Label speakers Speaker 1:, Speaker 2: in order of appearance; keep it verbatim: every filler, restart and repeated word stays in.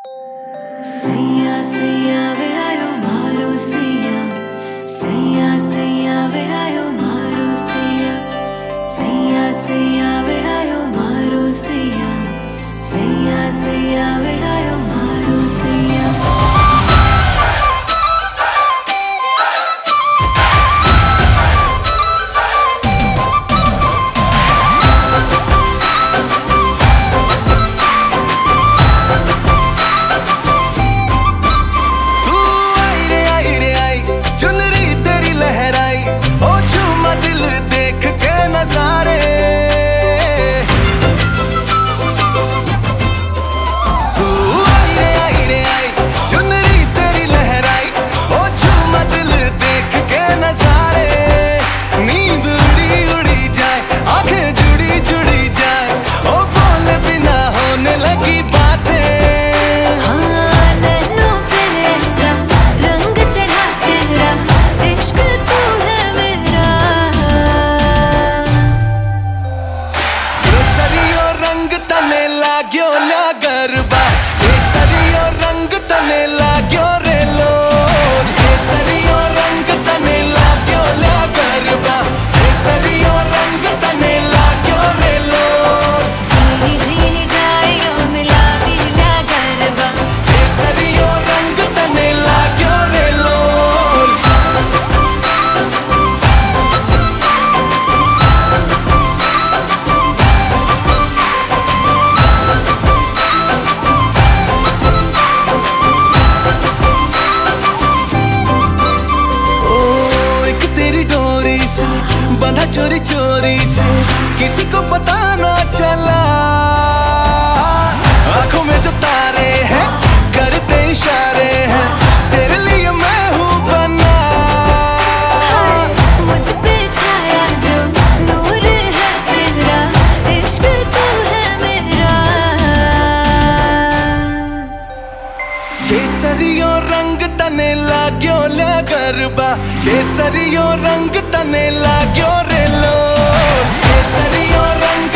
Speaker 1: सैया सैया वे आयो मारो सैया, सैया सैया वे आयो मारो सैया, सैया सैया वे आयो मारो सैया, सैया सैया वे आयो मारो सैया।
Speaker 2: बंधा चोरी चोरी से किसी को पता ना चला, आंखों में जो तारे हैं करते इशारे हैं, तेरे लिए मैं हूँ बना।
Speaker 1: मुझ पे छाया जो नूर है तेरा, इश्क तू है मेरा।
Speaker 2: केसरियो रंग तने लाग्यो ल्या गरबा, केसरियो रंग तने लाग्यो रे लो, केसरियो रंग